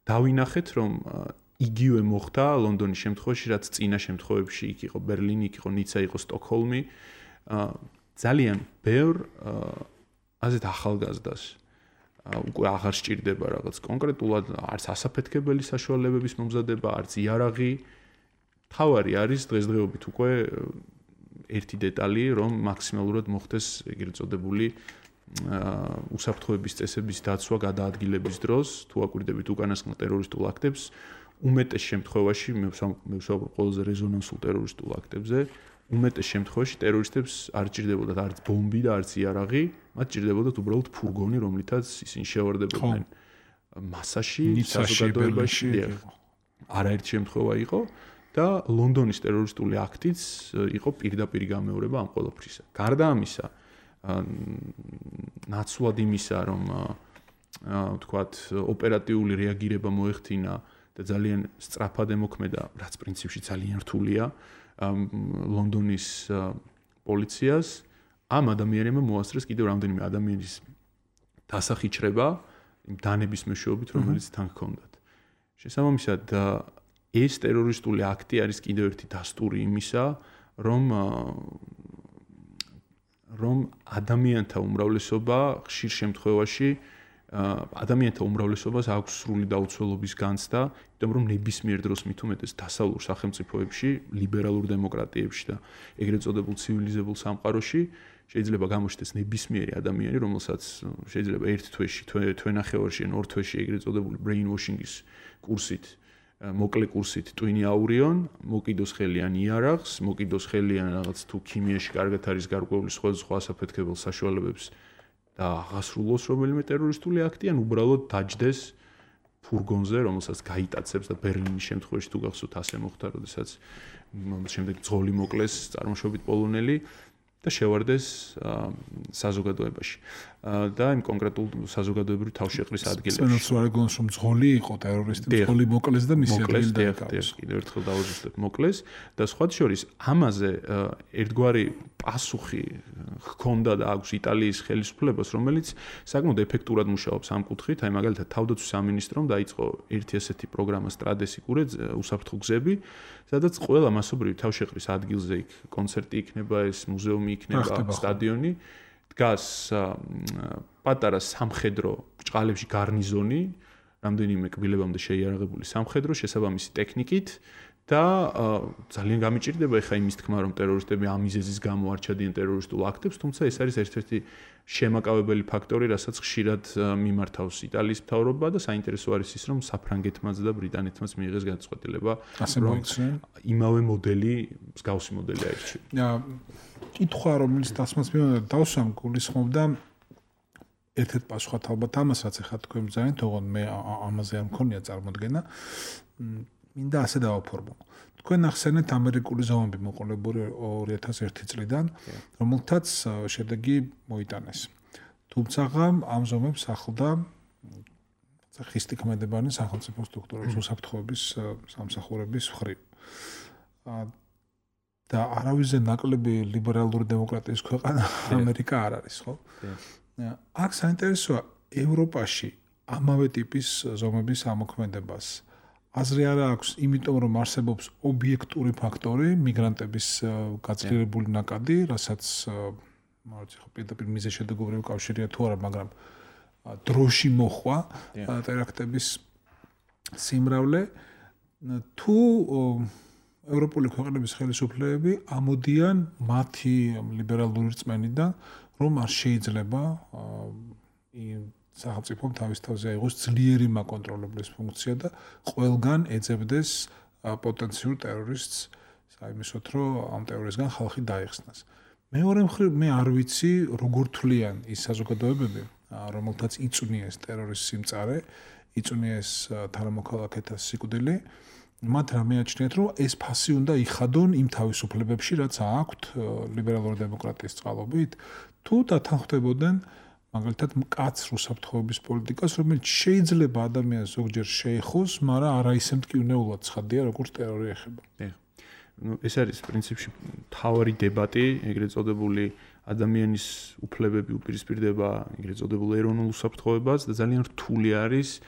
დავინახეთ, რომ იგივე მოხდა ლონდონის შემთხვევაში, რაც წინა შემთხვევებში იქ იყო ბერლინი, იქ იყო ниცა, იყო სტოკჰოლმი. ძალიან ბევრ ასეთ ახალგაზრდას უკვე აღარ სჭირდება რაღაც კონკრეტულად არც ასაფეთქებელი საშუალებების მომზადება, არც იარაღი. თავარი არის დღესდღეობით უკვე ერთი დეტალი, რომ მაქსიმალურად მოხდეს ეგრეთ წოდებული უსაფრთხოების წესების დაცვა გადაადგილების დროს, თუ აკვირდებით უკანასკნელ ტერორისტულ აქტებს, უმეტეს შემთხვევაში მე ვსაუბრობ ყველაზე რეზონანსულ ტერორისტულ აქტებზე, უმეტეს შემთხვევაში ტერორისტებს არ ჭირდებოდათ არც ბომბი და არც იარაღი, მათ ჭირდებოდათ უბრალოდ ფურგონი, რომლითაც ისინი შევარდებოდნენ მასაში, საზოგადოებაში. არაერთი შემთხვევა იყო და ლონდონის ტერორისტული აქტიც იყო პირდაპირ გამეორება ამ ყველაფრისა. გარდა ამისა, ნაცვლად იმისა, რომ ვთქვათ, ოპერატიული რეაგირება მოეხდინა და ძალიან სწრაფად ემოქმედა, რაც პრინციპში ძალიან რთულია ლონდონის პოლიციას, ამ ადამიანებმა მოასწრეს კიდევ რამდენიმე ადამიანის დასახიჩრება იმ დანების მეშვეობით, რომელიც თან ჰქონდათ. შესაბამისად, ეს ტერორისტული აქტი არის კიდევ ერთი დასტური იმისა, რომ ადამიანთა უმრავლესობა ხშირ შემთხვევაში ადამიანთა უმრავლესობას აქვს სრული დაუცველობის განცდა, იმიტომ რომ ნებისმიერ დროს მით უმეტეს დასავლურ სახელმწიფოებში, ლიბერალურ დემოკრატიებში და ეგრეთ წოდებულ ცივილიზებულ სამყაროში შეიძლება გამოჩნდეს ნებისმიერი ადამიანი, რომელსაც შეიძლება ერთ თვეში, თვენახევარში ან ორ თვეში ეგრეთ წოდებული brainwashing-ის კურსით მოკლე კურსით ტვინი აურიონ, მოკიდოს ხელი ან იარაღს, მოკიდოს ხელი ან რაღაც თუ ქიმიაში კარგად არის გარკვეული სხვა ასაფეთქებელ საშუალებებს და აღასრულოს რომელიმე ტერორისტული აქტი, ან უბრალოდ დაჯდეს ფურგონზე, რომელსაც გაიტაცებს და ბერლინის შემთხვევაში თუ გახსოვთ ასე მოხდა, როდესაც შემდეგ ძღოლი მოკლეს წარმოშობით პოლონელი და შევარდეს საზოგადოებაში. და იმ კონკრეტულ საზოგადოებრივ თავშეყრის ადგილებში. სპენელს ვარ გონს რომ ძღოლი იყო ტერორისტი, ძღოლი მოკლეს და მისი ადგილი დაიკავეს. კიდევ ერთხელ დავუძვირდეთ, მოკლეს და სხვა შორის ამაზე ერთგვარი პასუხი ჰქონდა და აქვს იტალიის ხელისუფლებას, რომელიც საკმაოდ ეფექტურად მუშაობს ამ კუთხით. აი მაგალითად თავდაცვის სამინისტრომ დაიწყო ერთი ასეთი პროგრამა სტრადესი კურე უსაფრთხო გზები, სადაც ყველა მასობრივი თავშეყრის ადგილზე იქ კონცერტი იქნება, ეს მუზეუმი იქნება, სტადიონი დგას პატარა სამხედრო ბრჭყალებში გარნიზონი, რამდენიმე კბილებამდე შეიარაღებული სამხედრო შესაბამისი ტექნიკით და ძალიან გამიჭირდება ეხა იმის თქმა, რომ ტერორისტები ამ მიზეზის გამო არ ჩადიან ტერორისტულ აქტებს, თუმცა ეს არის ერთ-ერთი შემაკავებელი ფაქტორი, რასაც ხშირად მიმართავს იტალიის მთავრობა და საინტერესო არის ის, რომ საფრანგეთმაც და ბრიტანეთმაც მიიღეს გადაწყვეტილება, რომ იმავე მოდელი, მსგავსი მოდელი აირჩიონ. კითხვა, რომელიც დასმას მიმართა დავსვამ გულისხმობდა ერთ-ერთ პასუხად ალბათ ამასაც ახლა თქვენ ძალიან თողონ მე ამაზე არ მქონია წარმოდგენა. მინდა ასე დავაფორმო. თქვენ ახსენეთ ამერიკული ზომები მოყოლებული 2001 წლიდან, რომელთაც შედეგი მოიტანეს. თუმცა ამ ზომებს ახლდა ხისტი ქმედებანი სახელმწიფო სტრუქტურების უსაფრთხოების სამსახურების მხრივ. და არავის ნაკლები ლიბერალური დემოკრატიის ქვეყანა ამერიკა არ არის, ხო? აქ საინტერესოა ევროპაში ამავე ტიპის ზომების ამოქმედებას აზრი არ აქვს, იმიტომ რომ არსებობს ობიექტური ფაქტორი, მიგრანტების გაძლიერებული ნაკადი, რასაც მოიცი ხო პირდაპირ მიზეშედეგობრივი კავშირია თუ არა, მაგრამ დროში მოხვა ტერაქტების სიმრავლე თუ ევროპული ქვეყნების ხელისუფლებები ამოდიან მათი ლიბერალური რწმენიდან, რომ არ შეიძლება სახელმწიფომ თავის თავზე აიღოს ძლიერი მაკონტროლების ფუნქცია და ყველგან ეძებდეს პოტენციურ ტერორისტს, საიმისოთ, რომ ამ ტერორისტგან ხალხი დაიხსნას. მეორე მხრივ მე არ ვიცი, როგორ თვლიან ის საზოგადოებები, რომელთაც იწვნიეს ტერორისტის სიმწარე, იწვნიეს თანამოქალაქეთა სიკვდილი, მათ რა მეაჩნიათ, რომ ეს ფასი უნდა იხადონ იმ თავისუფლებებში, რაც აქვთ ლიბერალური დემოკრატიის წყალობით, თუ დათანხმდებოდნენ მაგალითად მკაცრ უსაფრთხოების პოლიტიკას, რომელიც შეიძლება ადამიანს ზოგჯერ შეეხოს, მაგრამ არა ისე მტკივნეულად ცხადია, როგორც ტერორი ეხება. ეს არის პრინციპში მთავარი დებატი, ეგრეთ წოდებული ადამიანის უფლებები უპირისპირდება ეგრეთ წოდებულ ეროვნულ უსაფრთხოებას და ძალიან რთული არის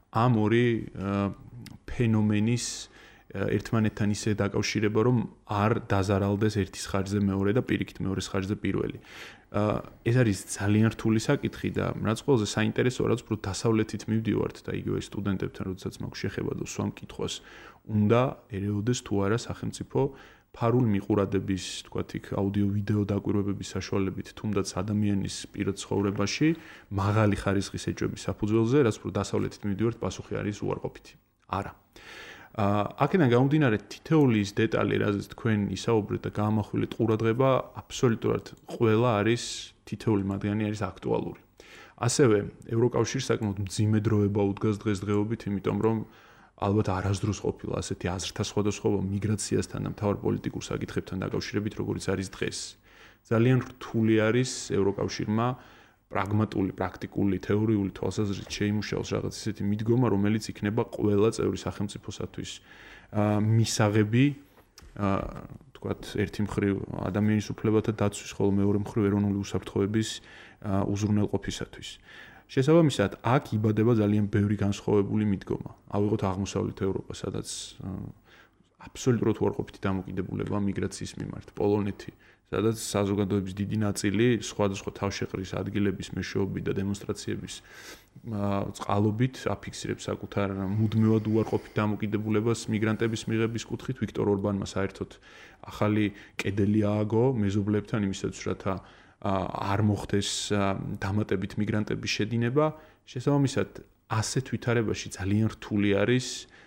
ამ ორი ფენომენის ერთმანეთთან ისე დაკავშირება, რომ არ დაზარალდეს ერთის ხარჯზე მეორე და პირიქით მეორეს ხარჯზე პირველი. ეს არის ძალიან რთული საკითხი და რაც ყველაზე საინტერესოა, რაც უფრო დასავლეთით მივდივართ და იგივე სტუდენტებთან, როდესაც მაქვს შეხება და ვსვამ კითხვას, უნდა ერეოდეს თუ არა სახელმწიფო ფარულ მიყურადების, თქვათ იქ აუდიო-ვიდეო დაკვირვებების საშუალებით, თუნდაც ადამიანის პირად ცხოვრებაში მაღალი ხარისხის ეჭვების საფუძველზე, რაც უფრო დასავლეთით მივდივართ, პასუხი არის უარყოფითი. არა. აქედან გამომდინარე თითოეული ის დეტალი, რაზეც თქვენ ისაუბრეთ და გაამახვილეთ ყურადღება, აბსოლუტურად ყველა არის თითოეული მათგანი არის აქტუალური. ასევე ევროკავშირს საკმაოდ მძიმე დროება უდგას დღესდღეობით, იმიტომ რომ ალბათ არასდროს ყოფილა ასეთი აზრთა სხვადასხვაობა მიგრაციასთან და მთავარ პოლიტიკურ საკითხებთან დაკავშირებით, როგორც არის დღეს. ძალიან რთული არის ევროკავშირმა პრაგმატული, პრაქტიკული, თეორიული თვალსაზრისით შეიმუშაოს რაღაც ისეთი მიდგომა, რომელიც იქნება ყველა წევრი სახელმწიფოსათვის მისაღები, თქვათ, ერთი მხრივ ადამიანის უფლებათა დაცვის, ხოლო მეორე მხრივ ეროვნული უსაფრთხოების უზრუნველყოფისათვის. შესაბამისად, აქ იბადება ძალიან ბევრი განსხვავებული მიდგომა. ავიღოთ აღმოსავლეთ ევროპა, სადაც აბსოლუტურად უარყოფითი დამოკიდებულება მიგრაციის მიმართ, პოლონეთი, სადაც საზოგადოების დიდი ნაწილი სხვადასხვა თავშეყრის ადგილების მეშვეობით და დემონსტრაციების წყალობით აფიქსირებს საკუთარ მუდმივად უარყოფით დამოკიდებულებას მიგრანტების მიღების კუთხით. ვიქტორ ორბანმა საერთოდ ახალი კედელი ააგო მეზობლებთან იმისათვის, რათა არ მოხდეს დამატებით მიგრანტების შედინება. შესაბამისად, ასეთ ვითარებაში ძალიან რთული არის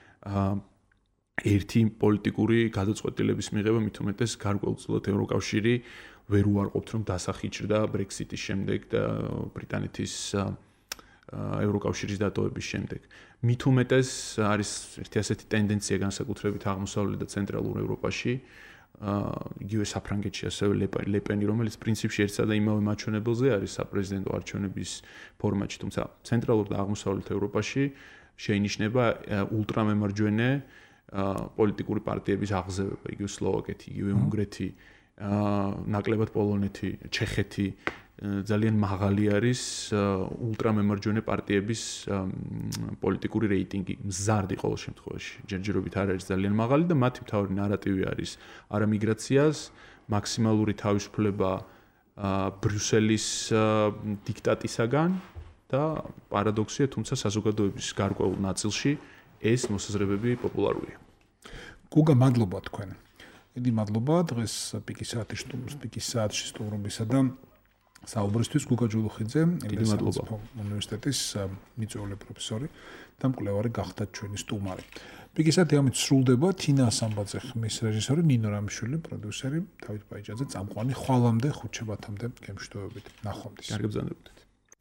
ერთი პოლიტიკური გადაწყვეტილების მიღება, მით უმეტეს გარკვეულწილად ევროკავშირი ვერ უარყოფთ, რომ დასახიჭრდა ბრექსიტის შემდეგ და ბრიტანეთის ევროკავშირის დატოვების შემდეგ. მით უმეტეს არის ერთი ასეთი ტენდენცია განსაკუთრებით აღმოსავლეთ და ცენტრალურ ევროპაში, იგივე საფრანგეთში ასევე ლეპენი, რომელიც პრინციპში ერთსა და იმავე მაჩვენებელზე არის საპრეზიდენტო არჩევნების ფორმატში, თუმცა ცენტრალურ და აღმოსავლეთ ევროპაში შეინიშნება ულტრამემარჯვენე პოლიტიკური პარტიების აღზევება, იგივე სლოვაკეთი, იგივე უნგრეთი, ნაკლებად პოლონეთი, ჩეხეთი, ძალიან მაღალი არის ულტრამემარჯვენე პარტიების პოლიტიკური რეიტინგი, მზარდი ყოველ შემთხვევაში. ჯერჯერობით არ არის ძალიან მაღალი და მათი მთავარი ნარატივი არის არა მიგრაციას, მაქსიმალური თავისუფლება ბრიუსელის დიქტატისაგან და პარადოქსია, თუმცა საზოგადოების გარკვეულ ნაწილში ეს მოსაზრებები პოპულარულია. გუგა, მადლობა თქვენ. დიდი მადლობა დღეს პიკის საათში სტუმრობისა და საუბრისთვის. გუგა ჯულუხიძე, ელესაძის უნივერსიტეტის მიწვეული პროფესორი და მკვლევარი გახდათ ჩვენი სტუმარი. პიკის საათი ამით სრულდება. თინა ასამბაძე ხმის რეჟისორი, ნინო რამიშვილი პროდიუსერი, დავით ბაიჯაძე წამყვანი. ხვალამდე ხუთშაბათამდე გემშვიდობებით. ნახვამდის. კარგი ბრძანებოდეთ.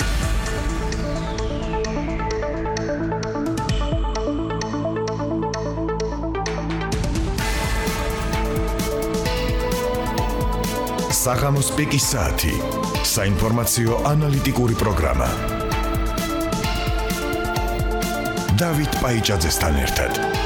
საღამოს პიკის საათი. საინფორმაციო ანალიტიკური პროგრამა. დავით ბაიჯაძესთან ერთად.